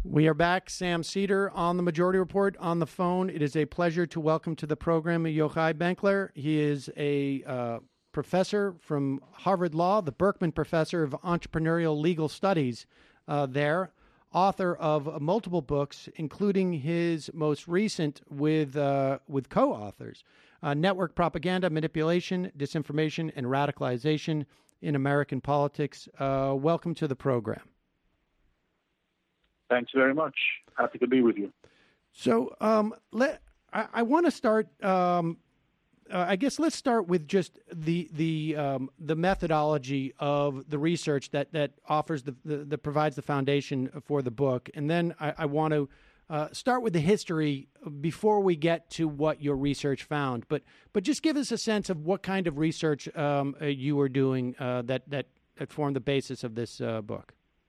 We are back. Sam Seder on the Majority Report on the phone. It is a pleasure to welcome to the program Yochai Benkler. He is a professor from Harvard Law, the Berkman Professor of Entrepreneurial Legal Studies there, author of multiple books, including his most recent with co-authors, Network Propaganda, Manipulation, Disinformation, and Radicalization in American Politics. Welcome to the program. Thanks very much. Happy to be with you. So I want to start. I guess let's start with just the methodology of the research that offers that provides the foundation for the book, and then I want to start with the history before we get to what your research found. But just give us a sense of what kind of research you were doing that formed the basis of this book.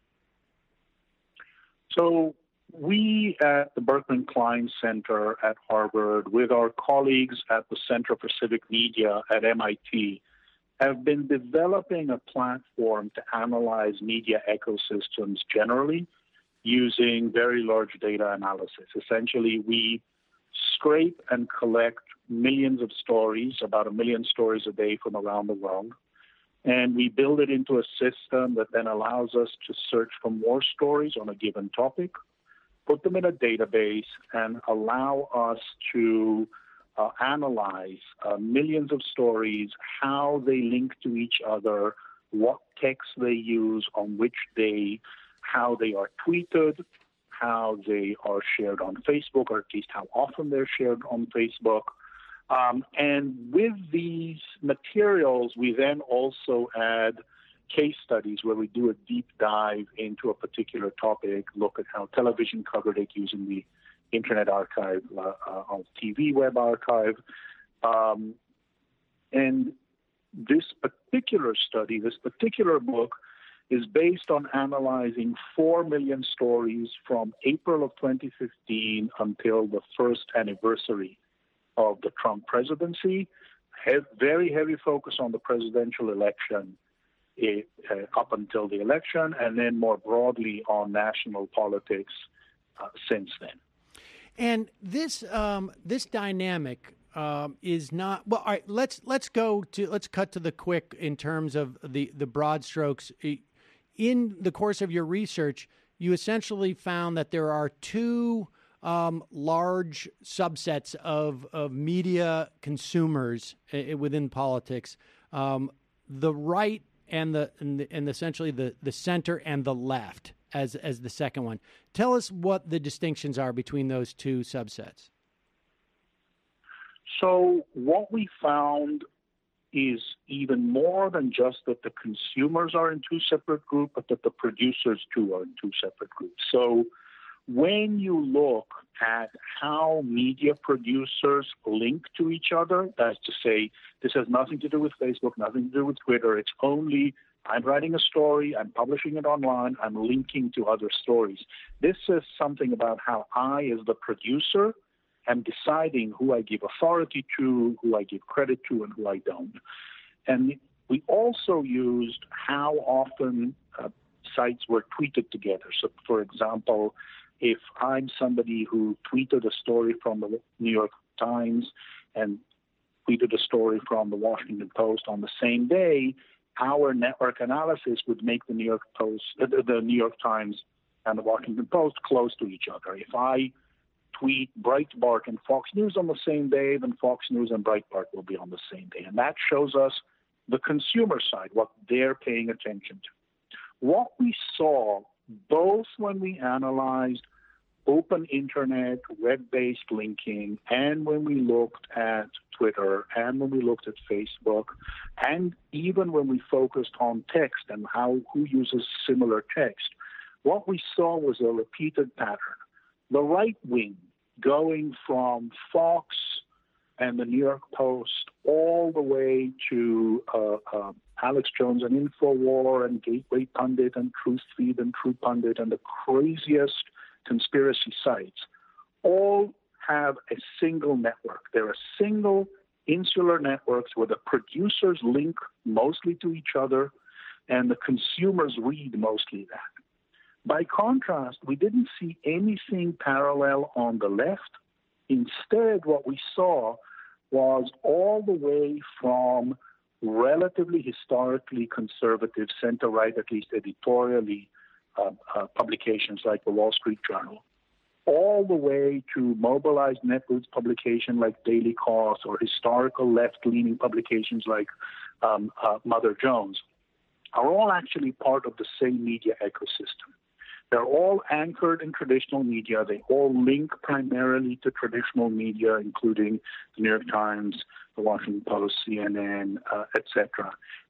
So we at the Berkman Klein Center at Harvard, with our colleagues at the Center for Civic Media at MIT, have been developing a platform to analyze media ecosystems generally using very large data analysis. Essentially, we scrape and collect millions of stories, about 1 million stories a day from around the world. And we build it into a system that then allows us to search for more stories on a given topic, put them in a database, and allow us to analyze millions of stories, how they link to each other, what text they use on which day, how they are tweeted, how they are shared on Facebook, or at least how often they're shared on Facebook. And with these materials, we then also add case studies where we do a deep dive into a particular topic, look at how television covered it using the Internet Archive, TV Web Archive. And this particular study, this particular book, is based on analyzing 4 million stories from April of 2015 until the first anniversary of the Trump presidency. Very heavy focus on the presidential election up until the election, and then more broadly on national politics since then. And this dynamic is not well. All right, let's cut to the quick in terms of the broad strokes. In the course of your research, you essentially found that there are two large subsets of media consumers within politics: the right and essentially the center and the left as the second one. Tell us what the distinctions are between those two subsets. So what we found is even more than just that the consumers are in two separate groups, but that the producers too are in two separate groups. So when you look at how media producers link to each other, that's to say, this has nothing to do with Facebook, nothing to do with Twitter. It's only I'm writing a story, I'm publishing it online, I'm linking to other stories. This says something about how I, as the producer, am deciding who I give authority to, who I give credit to, and who I don't. And we also used how often sites were tweeted together. So, for example, if I'm somebody who tweeted a story from the New York Times and tweeted a story from the Washington Post on the same day, our network analysis would make the New York Times and the Washington Post close to each other. If I tweet Breitbart and Fox News on the same day, then Fox News and Breitbart will be on the same day. And that shows us the consumer side, what they're paying attention to. What we saw, both when we analyzed open internet, web-based linking, and when we looked at Twitter, and when we looked at Facebook, and even when we focused on text and who uses similar text, what we saw was a repeated pattern. The right wing, going from Fox and the New York Post all the way to Alex Jones and InfoWar and Gateway Pundit and Truthfeed and True Pundit and the craziest conspiracy sites, all have a single network. There are single insular networks where the producers link mostly to each other and the consumers read mostly that. By contrast, we didn't see anything parallel on the left. Instead, what we saw was all the way from relatively historically conservative, center-right, at least editorially, publications like the Wall Street Journal, all the way to mobilized netroots publication like Daily Kos or historical left-leaning publications like Mother Jones, are all actually part of the same media ecosystem. They're all anchored in traditional media. They all link primarily to traditional media, including the New York Times, the Washington Post, CNN, etc.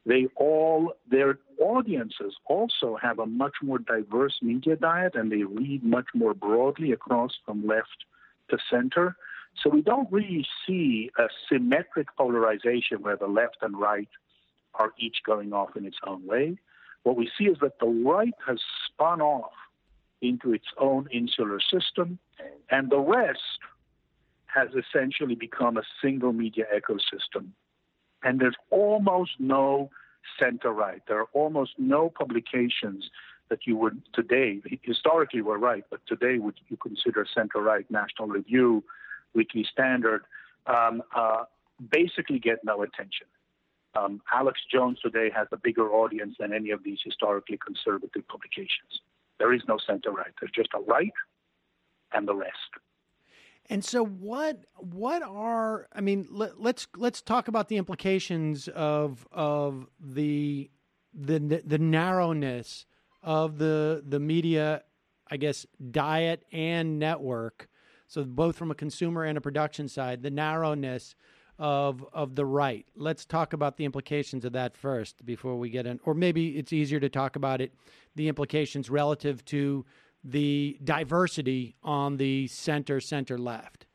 Their audiences also have a much more diverse media diet, and they read much more broadly across from left to center. So we don't really see a symmetric polarization where the left and right are each going off in its own way. What we see is that the right has spun off into its own insular system, and the rest has essentially become a single media ecosystem. And there's almost no center-right. There are almost no publications that you would today, historically were right, but today would you consider center-right. National Review, Weekly Standard, basically get no attention. Alex Jones today has a bigger audience than any of these historically conservative publications. There is no center-right. There's just a right and the rest. And so what are, I mean, let's talk about the implications of the narrowness of the media, I guess, diet and network. So both from a consumer and a production side, the narrowness of the right. Let's talk about the implications of that first before we get in, or maybe it's easier to talk about it, the implications relative to the diversity on the center left.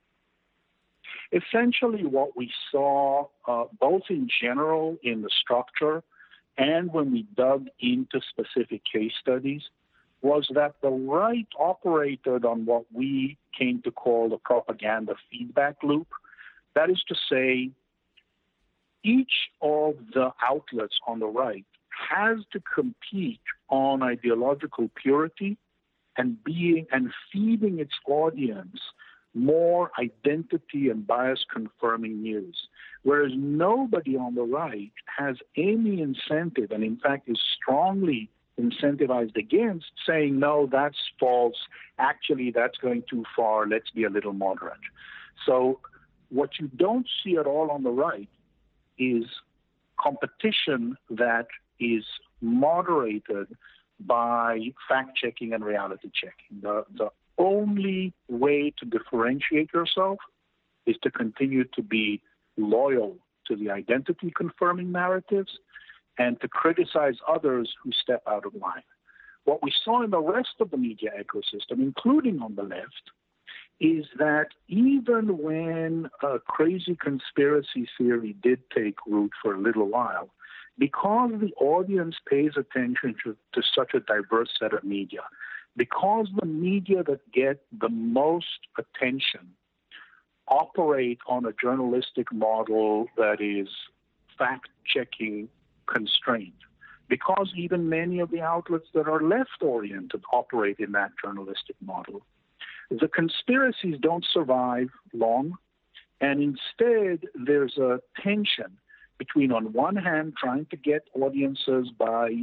Essentially what we saw, both in general in the structure and when we dug into specific case studies, was that the right operated on what we came to call the propaganda feedback loop. That is to say, each of the outlets on the right has to compete on ideological purity and feeding its audience more identity and bias confirming news, whereas nobody on the right has any incentive, and in fact is strongly incentivized against saying, no, that's false, actually that's going too far, let's be a little moderate. So what you don't see at all on the right is competition that is moderated by fact-checking and reality checking. The only way to differentiate yourself is to continue to be loyal to the identity-confirming narratives and to criticize others who step out of line. What we saw in the rest of the media ecosystem, including on the left, is that even when a crazy conspiracy theory did take root for a little while, because the audience pays attention to such a diverse set of media, because the media that get the most attention operate on a journalistic model that is fact-checking constrained, because even many of the outlets that are left-oriented operate in that journalistic model, the conspiracies don't survive long, and instead there's a tension between, on one hand, trying to get audiences by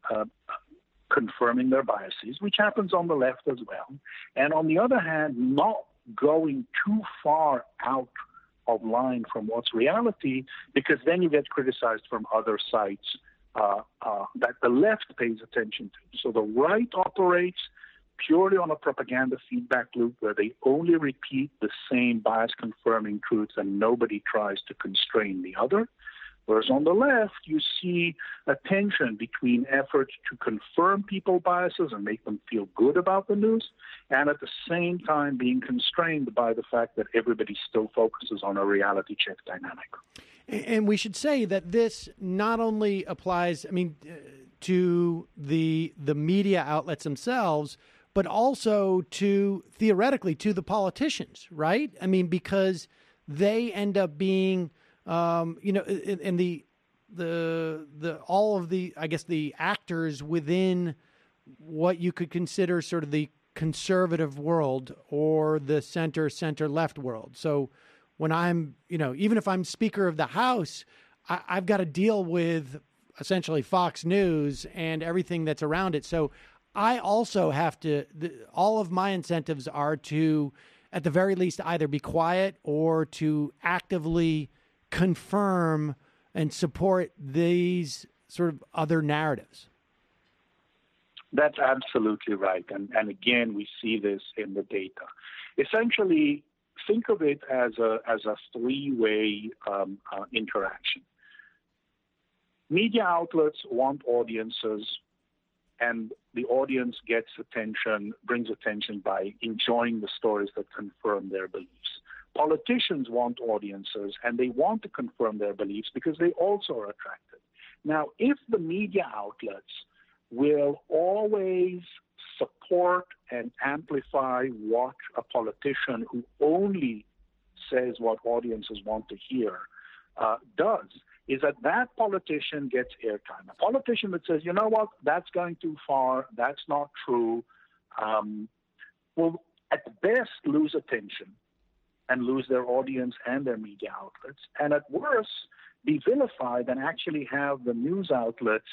confirming their biases, which happens on the left as well, and on the other hand, not going too far out of line from what's reality, because then you get criticized from other sites that the left pays attention to. So the right operates purely on a propaganda feedback loop where they only repeat the same bias-confirming truths and nobody tries to constrain the other. Whereas on the left, you see a tension between efforts to confirm people's biases and make them feel good about the news, and at the same time being constrained by the fact that everybody still focuses on a reality check dynamic. And we should say that this not only applies, to the media outlets themselves, but also to, theoretically, to the politicians, right? Because they end up being, in the all of the, I guess, the actors within what you could consider sort of the conservative world or the center left world. So when I'm, even if I'm Speaker of the House, I've got to deal with essentially Fox News and everything that's around it. So I also have to, all of my incentives are to, at the very least, either be quiet or to actively confirm and support these sort of other narratives. That's absolutely right. And again, we see this in the data. Essentially, think of it as a three-way interaction. Media outlets want audiences, and the audience gets attention, brings attention by enjoying the stories that confirm their beliefs. Politicians want audiences, and they want to confirm their beliefs because they also are attracted. Now, if the media outlets will always support and amplify what a politician who only says what audiences want to hear does, is that politician gets airtime. A politician that says, you know what, that's going too far, that's not true, will at best lose attention and lose their audience and their media outlets, and at worst be vilified and actually have the news outlets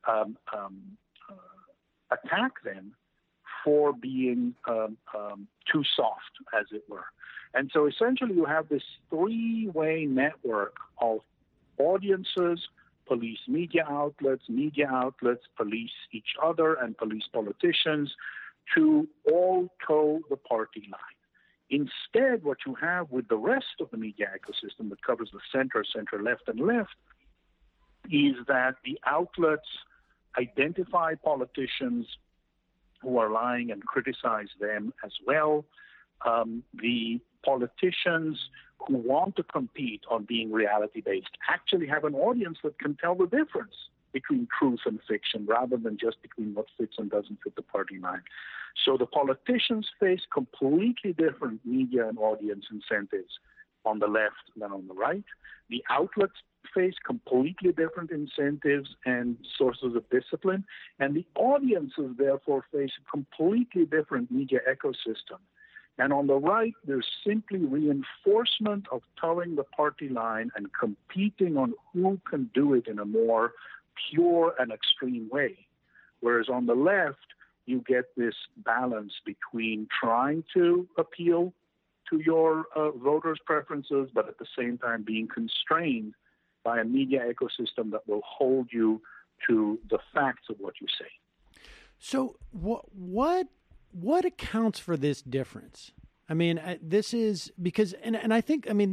attack them for being too soft, as it were. And so essentially you have this three-way network of audiences, police media outlets, police each other, and police politicians to all toe the party line. Instead, what you have with the rest of the media ecosystem that covers the center, left, and left, is that the outlets identify politicians who are lying and criticize them as well. The politicians who want to compete on being reality-based actually have an audience that can tell the difference between truth and fiction rather than just between what fits and doesn't fit the party line. So the politicians face completely different media and audience incentives on the left than on the right. The outlets face completely different incentives and sources of discipline, and the audiences therefore face a completely different media ecosystem. And on the right, there's simply reinforcement of towing the party line and competing on who can do it in a more pure and extreme way. Whereas on the left, you get this balance between trying to appeal to your voters' preferences, but at the same time being constrained by a media ecosystem that will hold you to the facts of what you say. So what accounts for this difference? I mean, this is because, and I think, I mean,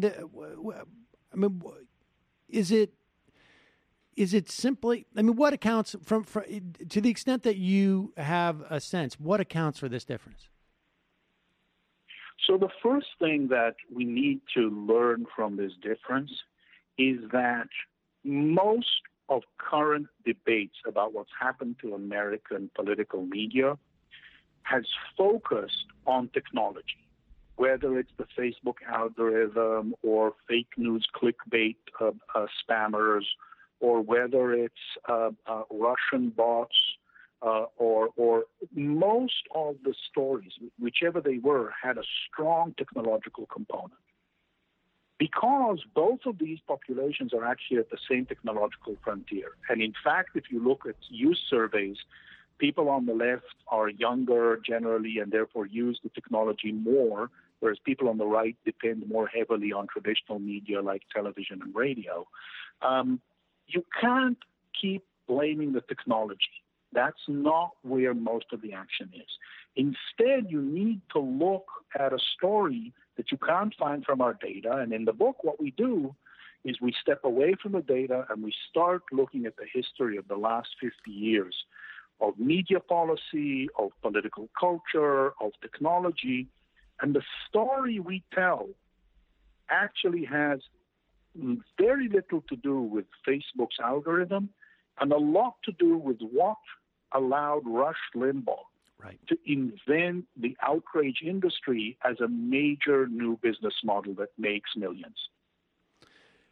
is it simply, I mean, what accounts from to the extent that you have a sense, what accounts for this difference? So the first thing that we need to learn from this difference is that most of current debates about what's happened to American political media has focused on technology, whether it's the Facebook algorithm or fake news clickbait spammers, or whether it's Russian bots, or most of the stories, whichever they were, had a strong technological component. Because both of these populations are actually at the same technological frontier. And in fact, if you look at youth surveys, people on the left are younger generally and therefore use the technology more, whereas people on the right depend more heavily on traditional media like television and radio. You can't keep blaming the technology. That's not where most of the action is. Instead, you need to look at a story that you can't find from our data. And in the book, what we do is we step away from the data and we start looking at the history of the last 50 years of media policy, of political culture, of technology. And the story we tell actually has very little to do with Facebook's algorithm and a lot to do with what allowed Rush Limbaugh to invent the outrage industry as a major new business model that makes millions.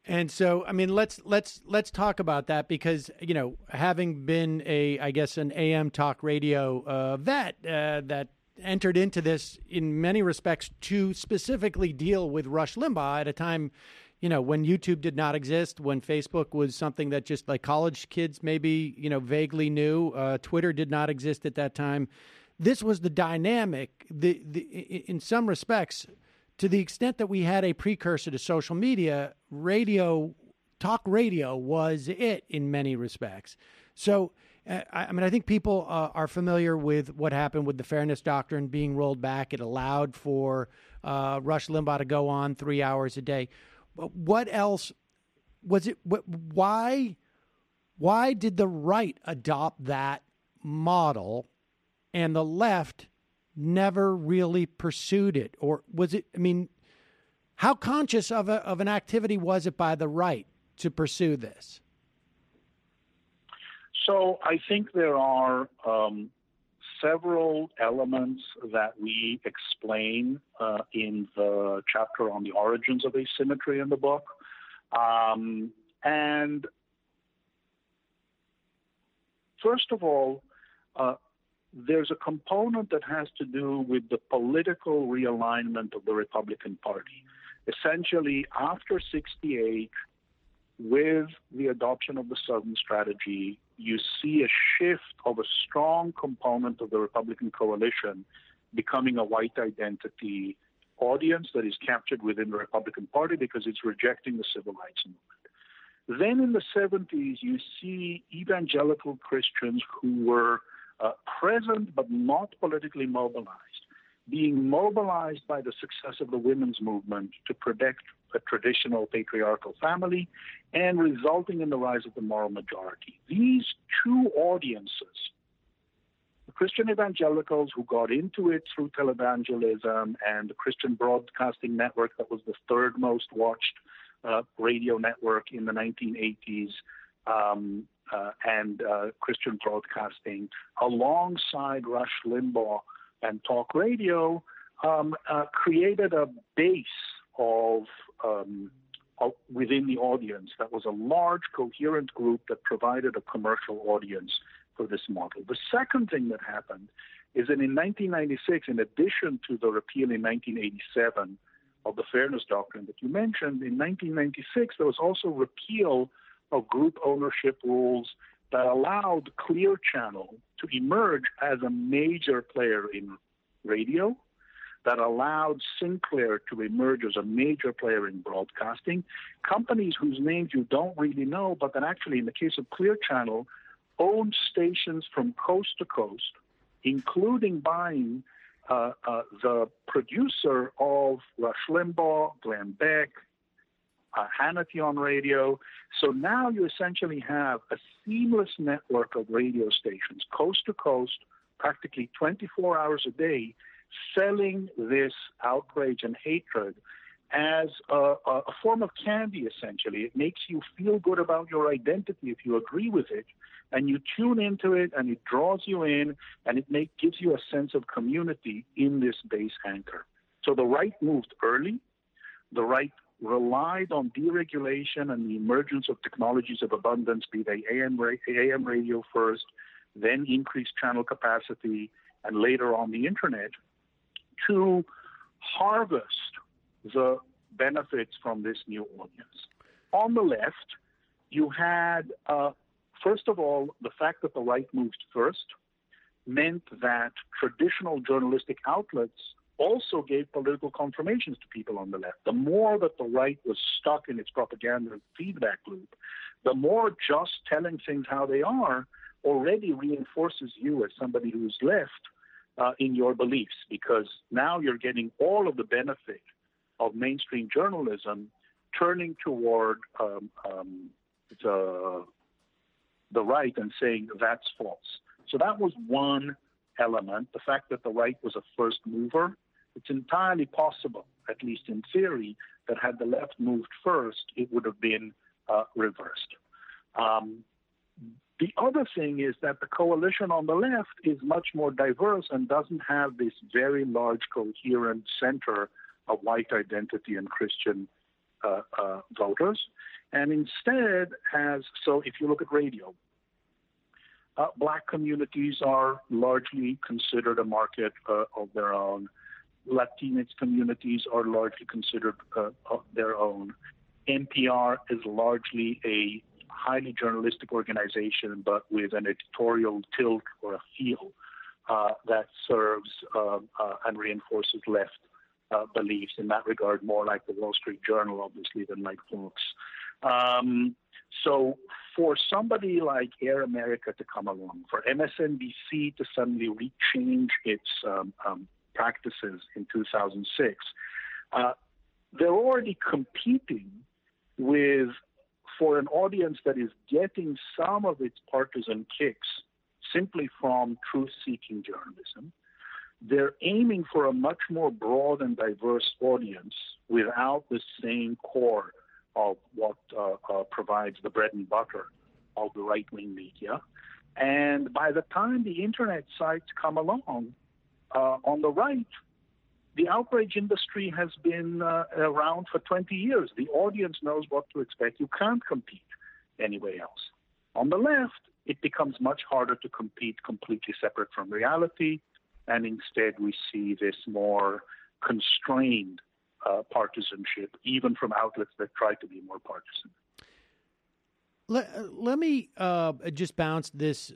And so, I mean, let's talk about that because having been an AM talk radio vet that entered into this in many respects to specifically deal with Rush Limbaugh at a time, when YouTube did not exist, when Facebook was something that just like college kids maybe vaguely knew. Twitter did not exist at that time. This was the dynamic. In some respects, to the extent that we had a precursor to social media, talk radio was it in many respects. So, I think people are familiar with what happened with the Fairness Doctrine being rolled back. It allowed for Rush Limbaugh to go on 3 hours a day. But what else was it? Why did the right adopt that model and the left never really pursued it? Or was it, how conscious of an activity was it by the right to pursue this? So I think there are several elements that we explain in the chapter on the origins of asymmetry in the book. And first of all, there's a component that has to do with the political realignment of the Republican Party. Essentially, after 1968, with the adoption of the Southern Strategy, you see a shift of a strong component of the Republican coalition becoming a white identity audience that is captured within the Republican Party because it's rejecting the civil rights movement. Then in the 1970s, you see evangelical Christians who were present but not politically mobilized, being mobilized by the success of the women's movement to protect a traditional patriarchal family and resulting in the rise of the moral majority. These two audiences, the Christian evangelicals who got into it through televangelism and the Christian Broadcasting Network that was the third most watched radio network in the 1980s, and Christian broadcasting, alongside Rush Limbaugh and talk radio, created a base of within the audience that was a large, coherent group that provided a commercial audience for this model. The second thing that happened is that in 1996, in addition to the repeal in 1987 of the Fairness Doctrine that you mentioned, in 1996 there was also repeal of group ownership rules that allowed Clear Channel to emerge as a major player in radio, that allowed Sinclair to emerge as a major player in broadcasting, companies whose names you don't really know, but that actually, in the case of Clear Channel, owned stations from coast to coast, including buying the producer of Rush Limbaugh, Glenn Beck, Hannity on radio. So now you essentially have a seamless network of radio stations, coast to coast, practically 24 hours a day, selling this outrage and hatred as a form of candy, essentially. It makes you feel good about your identity if you agree with it, and you tune into it, and it draws you in, and it gives you a sense of community in this base anchor. So the right moved early. The right relied on deregulation and the emergence of technologies of abundance, be they AM radio first, then increased channel capacity, and later on the internet, to harvest the benefits from this new audience. On the left, you had, first of all, the fact that the right moved first meant that traditional journalistic outlets also gave political confirmations to people on the left. The more that the right was stuck in its propaganda feedback loop, the more just telling things how they are already reinforces you as somebody who's left in your beliefs, because now you're getting all of the benefit of mainstream journalism turning toward the right and saying that's false. So that was one element, the fact that the right was a first mover. It's entirely possible, at least in theory, that had the left moved first, it would have been reversed. The other thing is that the coalition on the left is much more diverse and doesn't have this very large coherent center of white identity and Christian voters. and instead so if you look at radio, Black communities are largely considered a market of their own. Latinx communities are largely considered of their own. NPR is largely a highly journalistic organization, but with an editorial tilt or a feel that serves and reinforces left beliefs in that regard, more like the Wall Street Journal, obviously, than like Fox. So for somebody like Air America to come along, for MSNBC to suddenly rechange its practices in 2006, they're already competing for an audience that is getting some of its partisan kicks simply from truth-seeking journalism. They're aiming for a much more broad and diverse audience without the same core of what provides the bread and butter of the right-wing media. And by the time the internet sites come along, on the right, the outrage industry has been around for 20 years. The audience knows what to expect. You can't compete anywhere else. On the left, it becomes much harder to compete completely separate from reality, and instead we see this more constrained partisanship, even from outlets that try to be more partisan. Let me just bounce this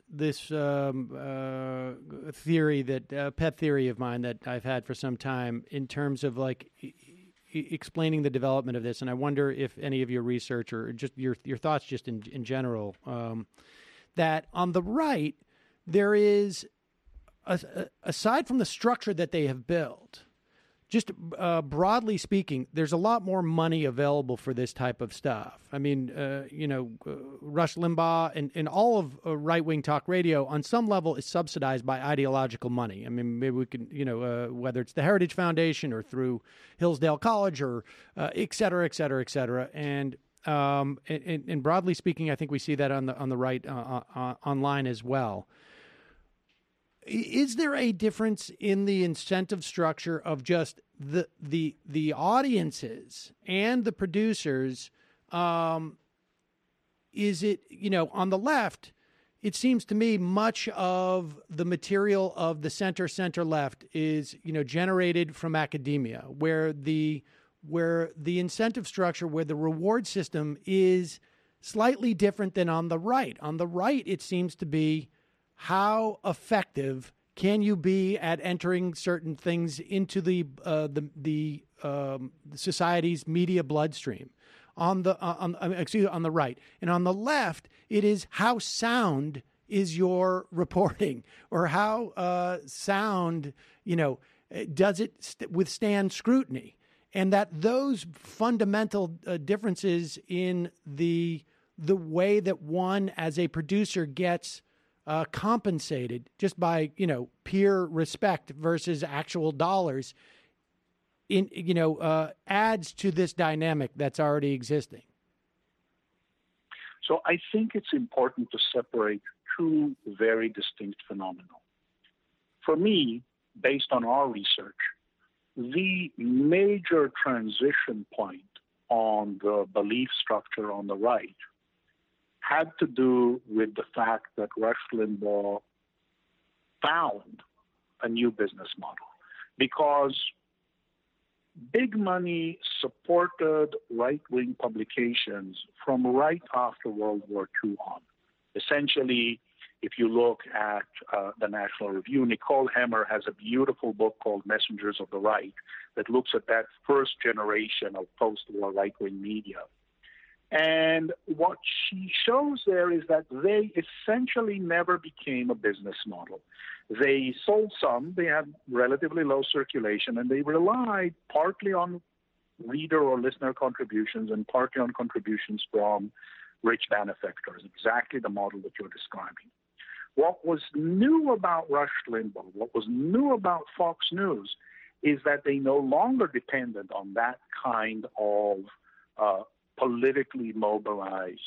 theory, that pet theory of mine that I've had for some time in terms of like explaining the development of this, and I wonder if any of your research or just your thoughts just in general, that on the right there is, aside from the structure that they have built, just broadly speaking, there's a lot more money available for this type of stuff. I mean, Rush Limbaugh and all of right-wing talk radio on some level is subsidized by ideological money. I mean, maybe we can, whether it's the Heritage Foundation or through Hillsdale College or et cetera, et cetera, et cetera. And broadly speaking, I think we see that on the right online as well. Is there a difference in the incentive structure of just the audiences and the producers? Is it, on the left, it seems to me much of the material of the center left is, generated from academia, where the incentive structure, where the reward system is slightly different than on the right. On the right, it seems to be, how effective can you be at entering certain things into the society's media bloodstream? On the right, and on the left, it is how sound is your reporting, or how sound does it withstand scrutiny, and that those fundamental differences in the way that one as a producer gets compensated just by, peer respect versus actual dollars adds to this dynamic that's already existing. So I think it's important to separate two very distinct phenomena. For me, based on our research, the major transition point on the belief structure on the right had to do with the fact that Rush Limbaugh found a new business model, because big money supported right-wing publications from right after World War II on. Essentially, if you look at the National Review, Nicole Hemmer has a beautiful book called Messengers of the Right that looks at that first generation of post-war right-wing media. And what she shows there is that they essentially never became a business model. They sold some, they had relatively low circulation, and they relied partly on reader or listener contributions and partly on contributions from rich benefactors, exactly the model that you're describing. What was new about Rush Limbaugh, what was new about Fox News, is that they no longer depended on that kind of politically mobilized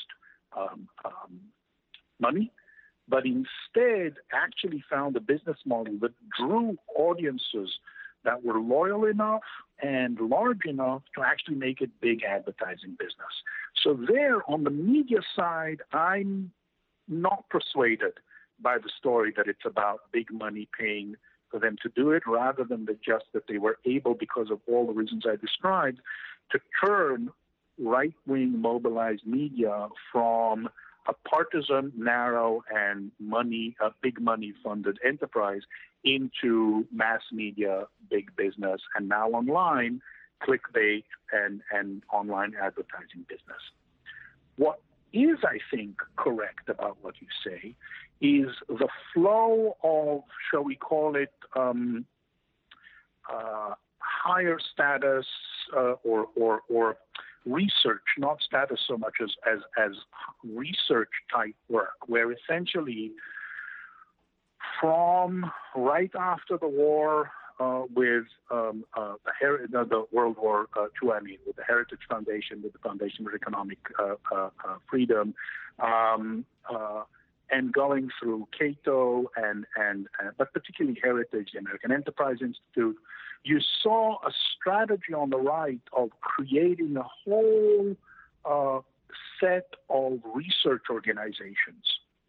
money, but instead actually found a business model that drew audiences that were loyal enough and large enough to actually make it big advertising business. So there, on the media side, I'm not persuaded by the story that it's about big money paying for them to do it, rather than just that they were able, because of all the reasons I described, to turn right-wing mobilized media from a partisan, narrow, and big money-funded enterprise into mass media, big business, and now online, clickbait, and online advertising business. What is, I think, correct about what you say is the flow of, shall we call it, higher status or research, not status so much as research type work, where essentially from right after the war with the World War II, with the Heritage Foundation, with the Foundation for Economic Freedom, and going through Cato but particularly Heritage, the American Enterprise Institute, you saw a strategy on the right of creating a whole set of research organizations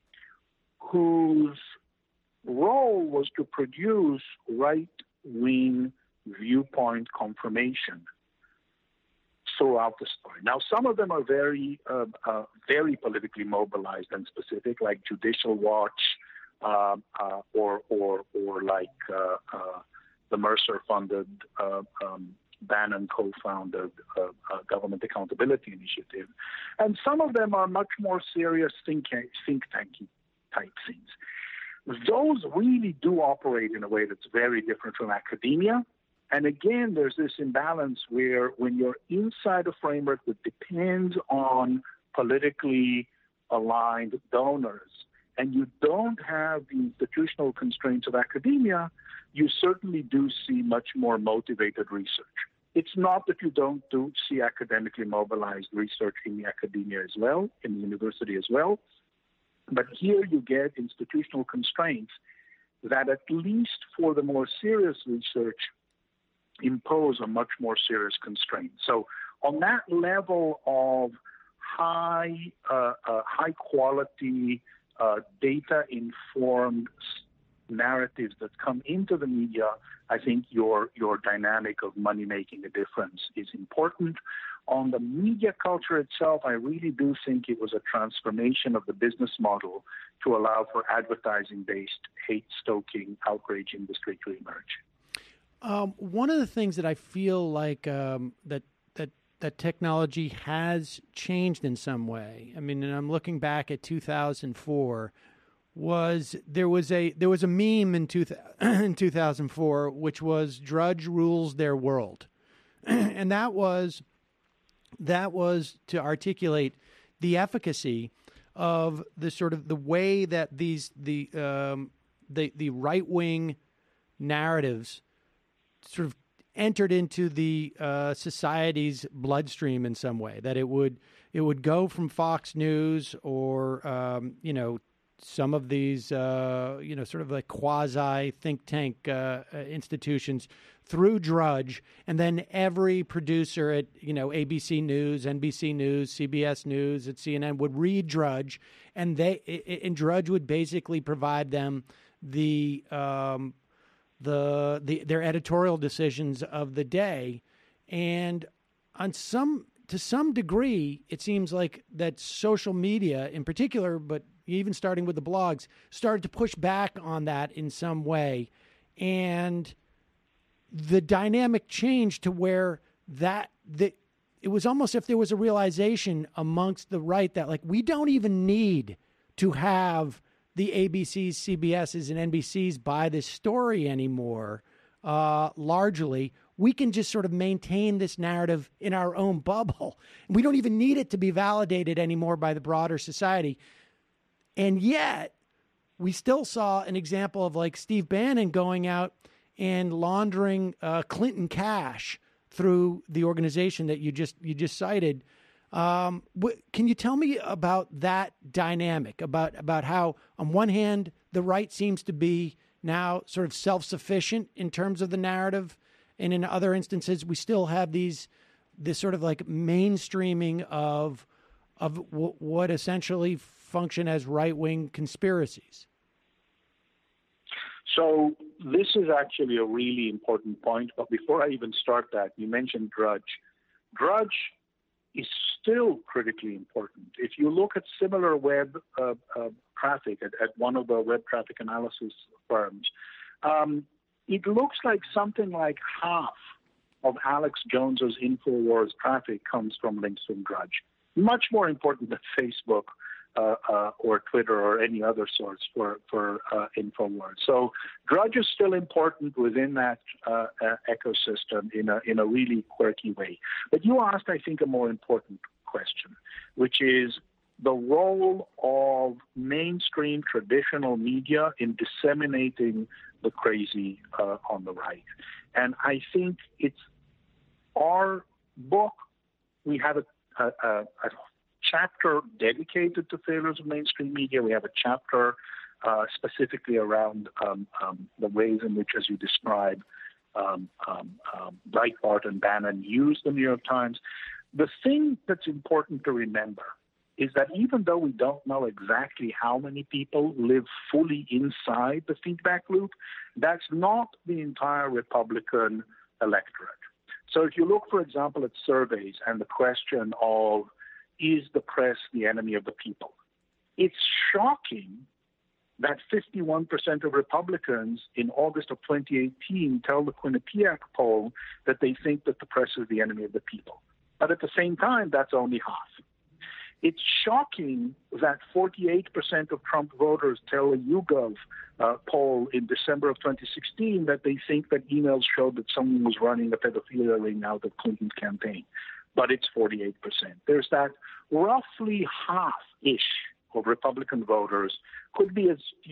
whose role was to produce right-wing viewpoint confirmation throughout the story. Now, some of them are very politically mobilized and specific, like Judicial Watch, or like the Mercer-funded, Bannon co-founded Government Accountability Initiative, and some of them are much more serious think tanky type things. Those really do operate in a way that's very different from academia. And again, there's this imbalance where when you're inside a framework that depends on politically aligned donors and you don't have the institutional constraints of academia, you certainly do see much more motivated research. It's not that you don't see academically mobilized research in the academia as well, in the university as well, but here you get institutional constraints that, at least for the more serious research, impose a much more serious constraint. So on that level of high quality, data-informed narratives that come into the media, I think your dynamic of money making a difference is important. On the media culture itself, I really do think it was a transformation of the business model to allow for advertising-based, hate-stoking, outrage industry to emerge. One of the things that I feel like that technology has changed in some way. I mean, and I'm looking back at 2004. There was a meme in 2004 which was Drudge rules their world, and that was to articulate the efficacy of the sort of the way that the right wing narratives sort of entered into the society's bloodstream in some way. That it would go from Fox News or some of these sort of like quasi think tank institutions through Drudge, and then every producer at ABC News, NBC News, CBS News, at CNN would read Drudge, and Drudge would basically provide them their editorial decisions of the day. And to some degree, it seems like that social media in particular, but even starting with the blogs, started to push back on that in some way. And the dynamic changed to where it was almost if there was a realization amongst the right that, like, we don't even need to have the ABCs, CBSs, and NBCs buy this story anymore. Largely, we can just sort of maintain this narrative in our own bubble. We don't even need it to be validated anymore by the broader society. And yet, we still saw an example of, like, Steve Bannon going out and laundering Clinton cash through the organization that you just cited. Can you tell me about that dynamic, about how, on one hand, the right seems to be now sort of self-sufficient in terms of the narrative, and in other instances, we still have this sort of like mainstreaming of of what essentially function as right-wing conspiracies. So this is actually a really important point. But before I even start that, you mentioned Drudge. Drudge is still critically important. If you look at similar web traffic at one of the web traffic analysis firms, it looks like something like half of Alex Jones's InfoWars traffic comes from links from Drudge. Much more important than Facebook or Twitter or any other source for InfoWars. So Drudge is still important within that ecosystem in a really quirky way. But you asked, I think, a more important question, which is the role of mainstream traditional media in disseminating the crazy on the right. And I think it's our book. We have a chapter dedicated to failures of mainstream media. We have a chapter specifically around the ways in which, as you describe, Breitbart and Bannon use the New York Times. The thing that's important to remember is that even though we don't know exactly how many people live fully inside the feedback loop, that's not the entire Republican electorate. So if you look, for example, at surveys and the question of, is the press the enemy of the people? It's shocking that 51% of Republicans in August of 2018 tell the Quinnipiac poll that they think that the press is the enemy of the people. But at the same time, that's only half. It's shocking that 48% of Trump voters tell a YouGov poll in December of 2016 that they think that emails showed that someone was running a pedophilia ring out of Clinton's campaign. But it's 48%. There's that roughly half-ish of Republican voters, could be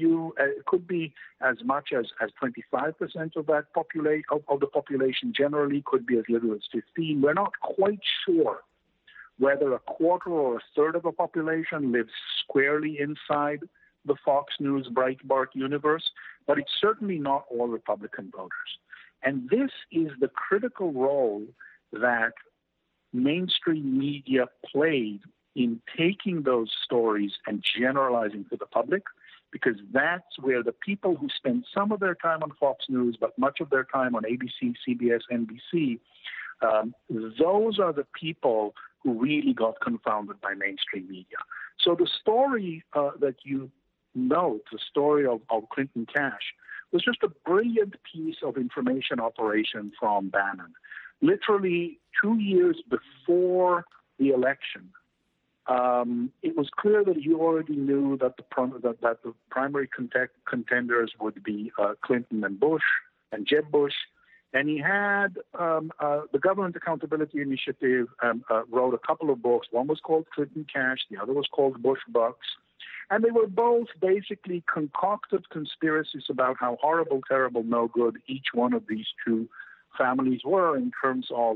as much as 25% of that of the population generally, could be as little as 15. We're not quite sure whether a quarter or a third of the population lives squarely inside the Fox News Breitbart universe, but it's certainly not all Republican voters. And this is the critical role that mainstream media played in taking those stories and generalizing to the public, because that's where the people who spend some of their time on Fox News, but much of their time on ABC, CBS, NBC, those are the people who really got confounded by mainstream media. So the story that you note, the story of Clinton Cash, was just a brilliant piece of information operation from Bannon. Literally 2 years before the election, it was clear that he already knew that the primary contenders would be Clinton and Bush and Jeb Bush. And he had the Government Accountability Initiative wrote a couple of books. One was called Clinton Cash. The other was called Bush Bucks. And they were both basically concocted conspiracies about how horrible, terrible, no good each one of these two families were in terms of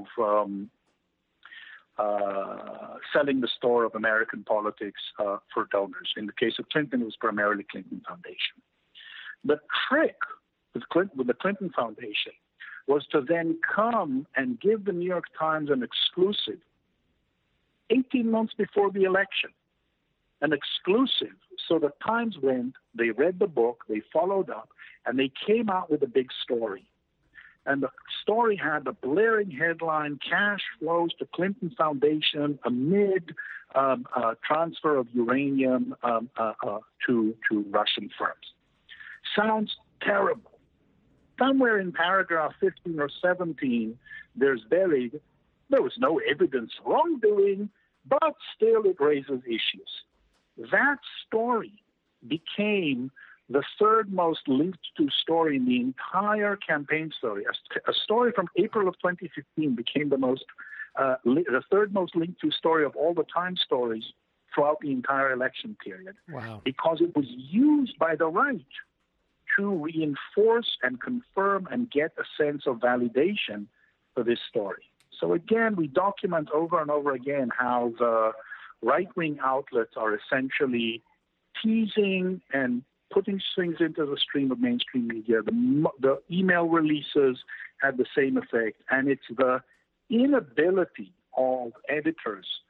selling the store of American politics for donors. In the case of Clinton, it was primarily Clinton Foundation. The trick with the Clinton Foundation was to then come and give the New York Times an exclusive 18 months before the election, an exclusive. So the Times went, they read the book, they followed up, and they came out with a big story. And the story had a blaring headline, "Cash flows to Clinton Foundation amid transfer of uranium to Russian firms." Sounds terrible. Somewhere in paragraph 15 or 17, there's buried, there was no evidence of wrongdoing, but still it raises issues. That story became the third most linked to story in the entire campaign story. A story from April of 2015 became the third most linked to story of all the Times stories throughout the entire election period. Wow. Because it was used by the right to reinforce and confirm and get a sense of validation for this story. So again, we document over and over again how the right-wing outlets are essentially teasing and putting things into the stream of mainstream media. The email releases had the same effect, and it's the inability of editors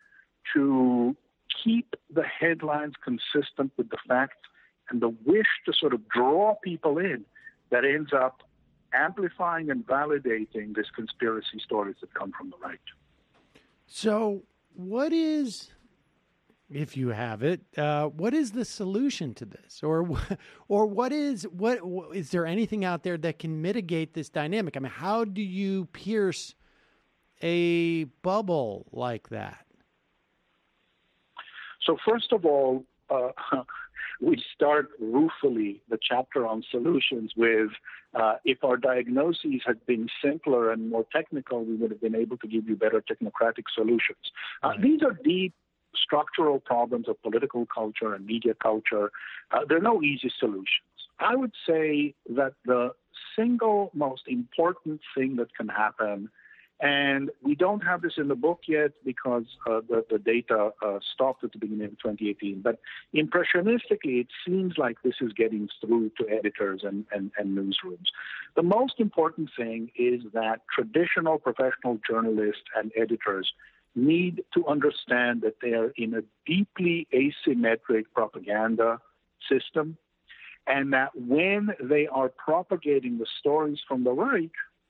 to keep the headlines consistent with the facts and the wish to sort of draw people in that ends up amplifying and validating these conspiracy stories that come from the right. So what is, if you have it, what is the solution to this? Or what is there anything out there that can mitigate this dynamic? I mean, how do you pierce a bubble like that? So first of all, we start ruefully the chapter on solutions with if our diagnoses had been simpler and more technical, we would have been able to give you better technocratic solutions. Right. These are deep structural problems of political culture and media culture. There are no easy solutions. I would say that the single most important thing that can happen, and we don't have this in the book yet because the data stopped at the beginning of 2018. But impressionistically, it seems like this is getting through to editors and newsrooms. The most important thing is that traditional professional journalists and editors need to understand that they are in a deeply asymmetric propaganda system, and that when they are propagating the stories from the right,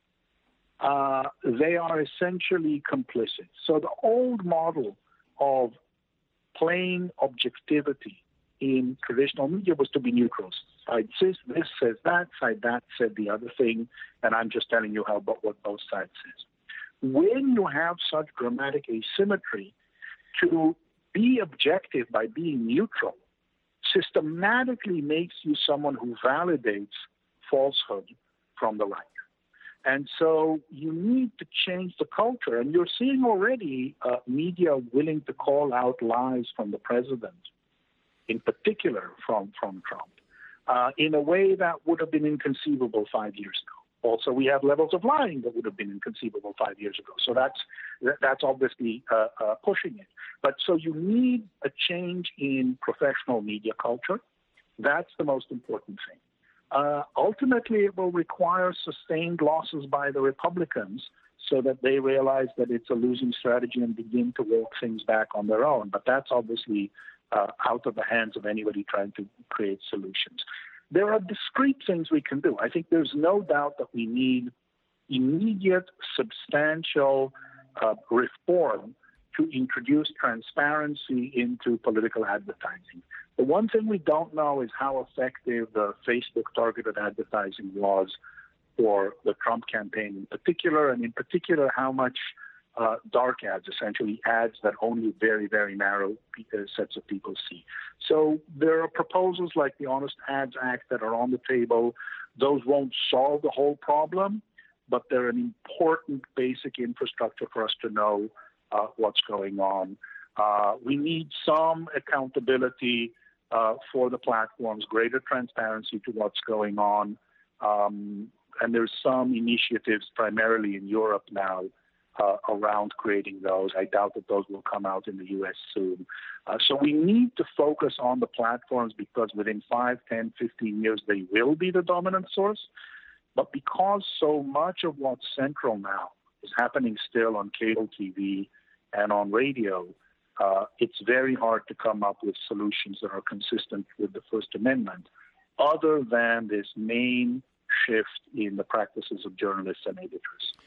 they are essentially complicit. So the old model of plain objectivity in traditional media was to be neutral. Side says this, says that, side that said the other thing, and I'm just telling you what both sides says. When you have such dramatic asymmetry, to be objective by being neutral systematically makes you someone who validates falsehood from the right. And so you need to change the culture. And you're seeing already media willing to call out lies from the president, in particular from Trump, in a way that would have been inconceivable 5 years ago. Also, we have levels of lying that would have been inconceivable 5 years ago. So that's obviously pushing it. But so you need a change in professional media culture. That's the most important thing. Ultimately, it will require sustained losses by the Republicans so that they realize that it's a losing strategy and begin to walk things back on their own. But that's obviously out of the hands of anybody trying to create solutions. There are discrete things we can do. I think there's no doubt that we need immediate, substantial reform to introduce transparency into political advertising. The one thing we don't know is how effective the Facebook targeted advertising was for the Trump campaign in particular, and in particular how much dark ads, essentially ads that only very, very narrow sets of people see. So there are proposals like the Honest Ads Act that are on the table. Those won't solve the whole problem, but they're an important basic infrastructure for us to know what's going on. We need some accountability for the platforms, greater transparency to what's going on. And there's some initiatives primarily in Europe now around creating those. I doubt that those will come out in the U.S. soon. So we need to focus on the platforms because within 5, 10, 15 years, they will be the dominant source. But because so much of what's central now is happening still on cable TV and on radio, it's very hard to come up with solutions that are consistent with the First Amendment, other than this main shift in the practices of journalists and editors.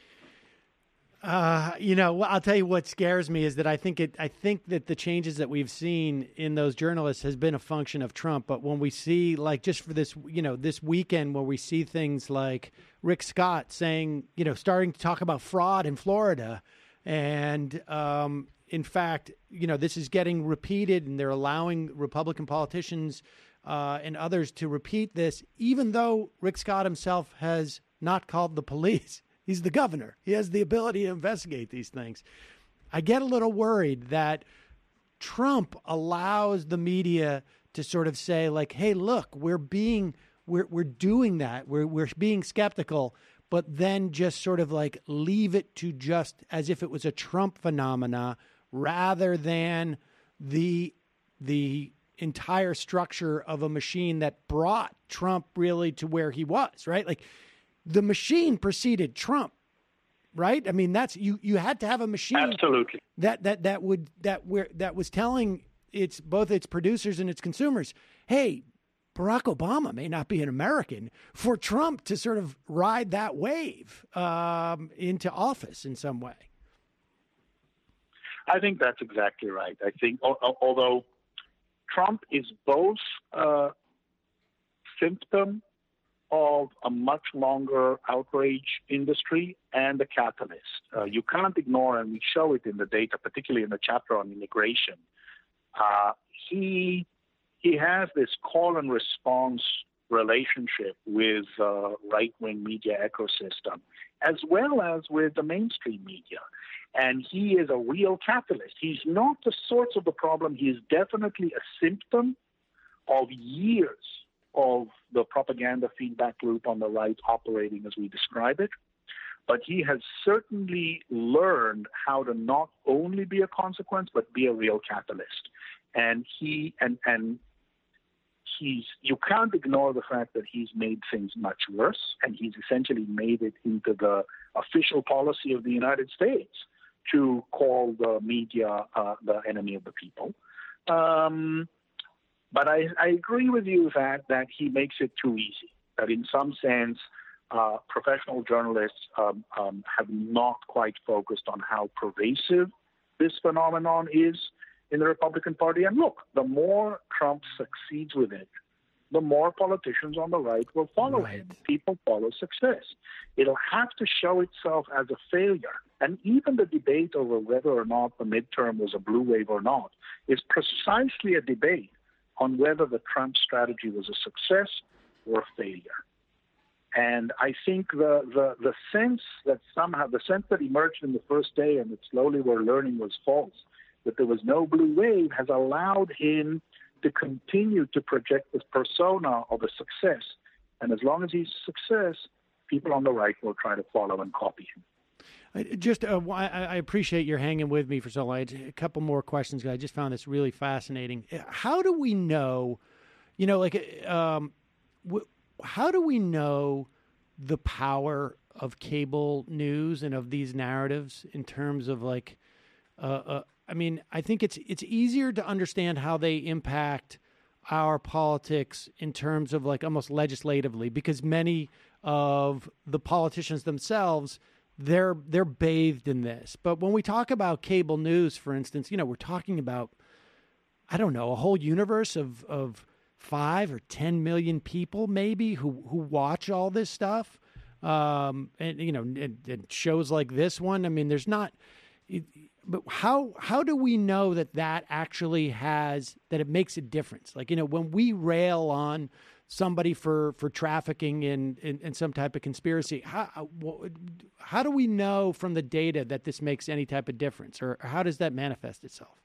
I'll tell you what scares me is that I think that the changes that we've seen in those journalists has been a function of Trump. But when we see, like, just for this, this weekend where we see things like Rick Scott saying, starting to talk about fraud in Florida, and in fact, this is getting repeated, and they're allowing Republican politicians and others to repeat this, even though Rick Scott himself has not called the police. He's the governor. He has the ability to investigate these things. I get a little worried that Trump allows the media to sort of say, like, hey, look, we're doing that. We're being skeptical, but then just sort of like leave it to just as if it was a Trump phenomena rather than the entire structure of a machine that brought Trump really to where he was, right? Like, the machine preceded Trump. right? I mean, that's you had to have a machine Absolutely. that was telling both its producers and its consumers, hey, Barack Obama may not be an American, for Trump to sort of ride that wave into office in some way. I think that's exactly right. I think, although Trump is both a symptom of a much longer outrage industry and a catalyst. You can't ignore, and we show it in the data, particularly in the chapter on immigration. He has this call and response relationship with right-wing media ecosystem, as well as with the mainstream media. And he is a real catalyst. He's not the source of the problem. He is definitely a symptom of years of the propaganda feedback loop on the right operating as we describe it. But he has certainly learned how to not only be a consequence, but be a real catalyst. And you can't ignore the fact that he's made things much worse, and he's essentially made it into the official policy of the United States to call the media the enemy of the people. But I agree with you that he makes it too easy, that in some sense, professional journalists have not quite focused on how pervasive this phenomenon is in the Republican Party. And look, the more Trump succeeds with it, the more politicians on the right will follow him. People follow success. It'll have to show itself as a failure. And even the debate over whether or not the midterm was a blue wave or not is precisely a debate on whether the Trump strategy was a success or a failure. And I think the sense that somehow, the sense that emerged in the first day and that slowly we're learning was false, that there was no blue wave, has allowed him to continue to project this persona of a success. And as long as he's a success, people on the right will try to follow and copy him. I appreciate your hanging with me for so long. A couple more questions. I just found this really fascinating. How do we know, how do we know the power of cable news and of these narratives in terms of I mean, I think it's easier to understand how they impact our politics in terms of almost legislatively, because many of the politicians themselves, they're bathed in this. But when we talk about cable news, for instance, we're talking about, I don't know, a whole universe of 5 or 10 million people maybe who watch all this stuff. And shows like this one, I mean, there's not, but how do we know that actually that it makes a difference? When we rail on somebody for trafficking in some type of conspiracy, how do we know from the data that this makes any type of difference, or how does that manifest itself?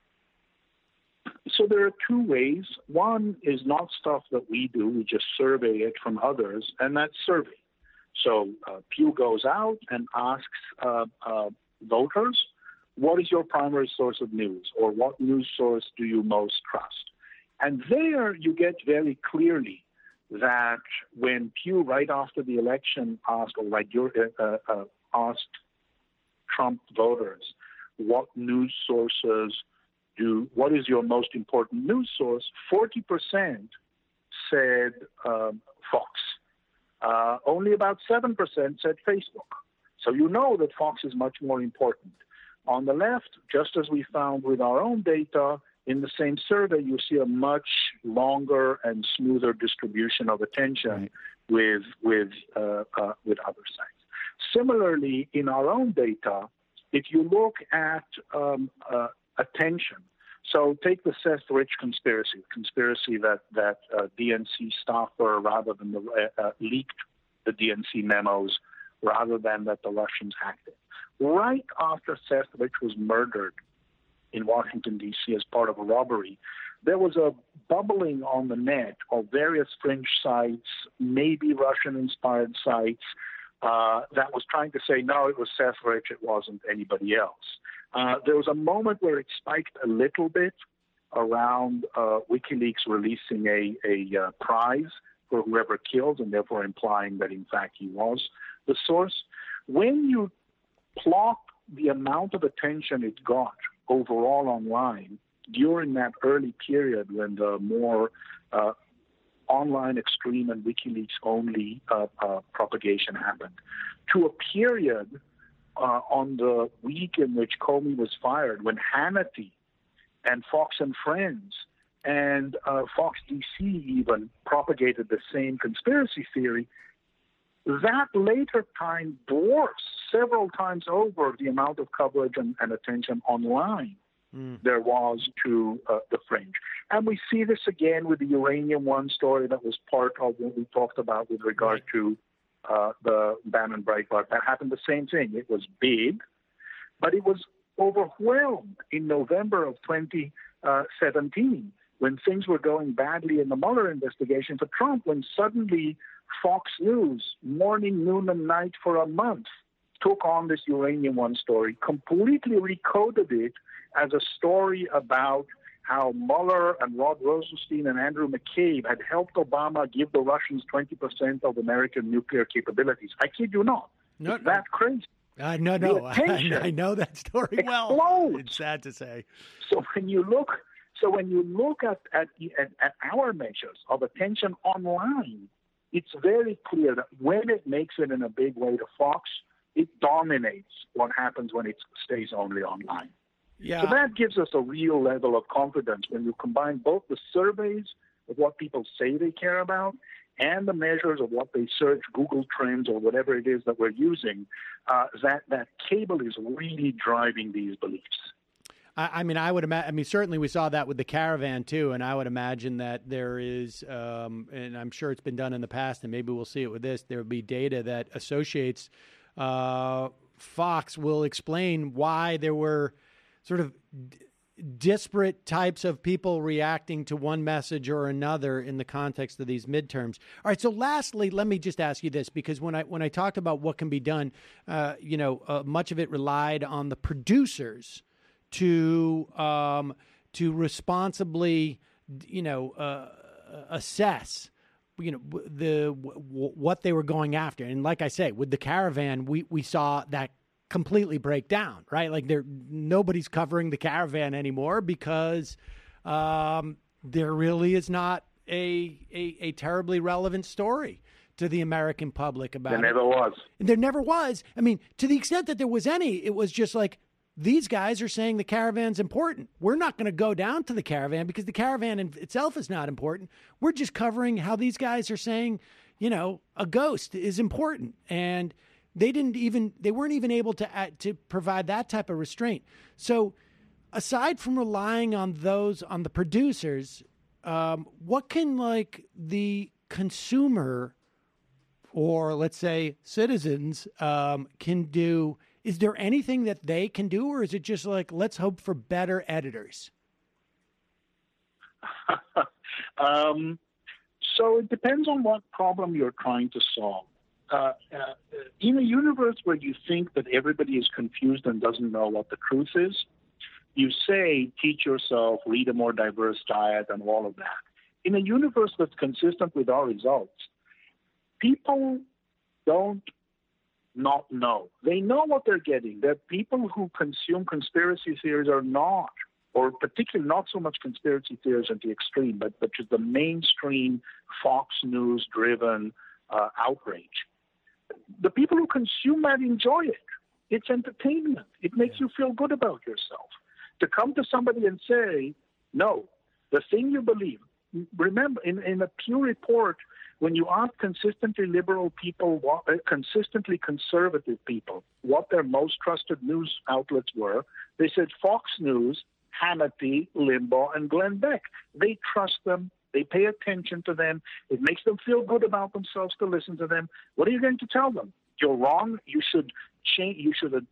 So there are two ways. One is not stuff that we do. We just survey it from others, and that's survey. So Pew goes out and asks voters, what is your primary source of news, or what news source do you most trust? And there you get very clearly that when Pew, right after the election, asked Trump voters, what news sources what is your most important news source, 40% said Fox. Only about 7% said Facebook. So you know that Fox is much more important. On the left, just as we found with our own data, in the same survey, you see a much longer and smoother distribution of attention with other sites. Similarly, in our own data, if you look at attention, so take the Seth Rich conspiracy that DNC staffer leaked the DNC memos rather than that the Russians hacked it. Right after Seth Rich was murdered in Washington, D.C. as part of a robbery, there was a bubbling on the net of various fringe sites, maybe Russian-inspired sites, that was trying to say, no, it was Seth Rich, it wasn't anybody else. There was a moment where it spiked a little bit around WikiLeaks releasing a prize for whoever killed, and therefore implying that, in fact, he was the source. When you plot the amount of attention it got overall online during that early period when the more online extreme and WikiLeaks only propagation happened, to a period on the week in which Comey was fired, when Hannity and Fox and Friends and Fox DC even propagated the same conspiracy theory, that later time dwarfs several times over the amount of coverage and attention online there was to the fringe. And we see this again with the Uranium One story that was part of what we talked about with regard to the Bannon Breitbart. That happened the same thing. It was big, but it was overwhelmed in November of 2017 when things were going badly in the Mueller investigation for Trump, when suddenly Fox News, morning, noon, and night for a month, took on this Uranium One story, completely recoded it as a story about how Mueller and Rod Rosenstein and Andrew McCabe had helped Obama give the Russians 20% of American nuclear capabilities. I kid you not. No, it's that crazy. No. I know that story well. It's sad to say. So when you look at our measures of attention online, it's very clear that when it makes it in a big way to Fox, it dominates what happens when it stays only online. Yeah. So that gives us a real level of confidence when you combine both the surveys of what people say they care about and the measures of what they search, Google Trends or whatever it is that we're using, that cable is really driving these beliefs. I mean, I would imagine. I mean, certainly we saw that with the Caravan too, and I would imagine that there is, and I'm sure it's been done in the past, and maybe we'll see it with this. There will be data that associates. Fox will explain why there were sort of disparate types of people reacting to one message or another in the context of these midterms. All right. So lastly, let me just ask you this, because when I talked about what can be done, much of it relied on the producers to responsibly, assess, what they were going after. And like I say, with the Caravan, we saw that completely break down, right? Like nobody's covering the Caravan anymore because there really is not a terribly relevant story to the American public about it. There never was. There never was. I mean, to the extent that there was any, it was just like, these guys are saying the Caravan's important. We're not going to go down to the Caravan because the Caravan in itself is not important. We're just covering how these guys are saying, a ghost is important. And they weren't even able to provide that type of restraint. So aside from relying on the producers, what can the consumer or let's say citizens can do? Is there anything that they can do, or is it just let's hope for better editors? So it depends on what problem you're trying to solve. In a universe where you think that everybody is confused and doesn't know what the truth is, you say, teach yourself, read a more diverse diet and all of that. In a universe that's consistent with our results, people don't not know. They know what they're getting. There are people who consume conspiracy theories are not, or particularly not so much conspiracy theories at the extreme, but just the mainstream Fox News-driven outrage. The people who consume that enjoy it. It's entertainment. It makes you feel good about yourself. To come to somebody and say, no, the thing you believe. Remember, in a Pew report, when you ask consistently liberal people, consistently conservative people, what their most trusted news outlets were, they said Fox News, Hannity, Limbaugh, and Glenn Beck. They trust them. They pay attention to them. It makes them feel good about themselves to listen to them. What are you going to tell them? You're wrong. You should change. You should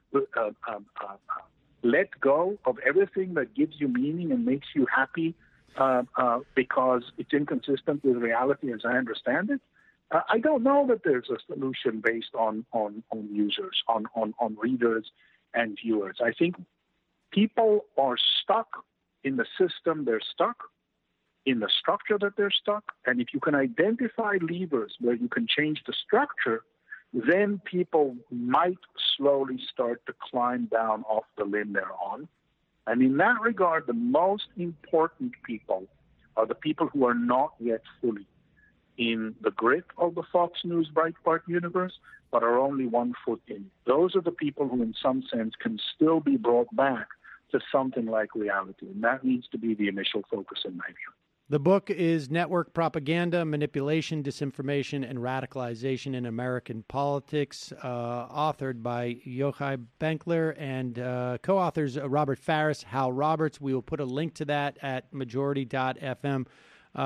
let go of everything that gives you meaning and makes you happy because it's inconsistent with reality as I understand it. I don't know that there's a solution based on users, on readers and viewers. I think people are stuck in the system. They're stuck in the structure that they're stuck. And if you can identify levers where you can change the structure, then people might slowly start to climb down off the limb they're on. And in that regard, the most important people are the people who are not yet fully in the grip of the Fox News Breitbart universe, but are only 1 foot in. Those are the people who, in some sense, can still be brought back to something like reality. And that needs to be the initial focus, in my view. The book is Network Propaganda, Manipulation, Disinformation, and Radicalization in American Politics, authored by Yochai Benkler and co-authors Robert Faris, Hal Roberts. We will put a link to that at majority.fm.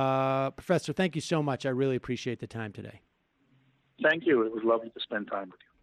Professor, thank you so much. I really appreciate the time today. Thank you. It was lovely to spend time with you.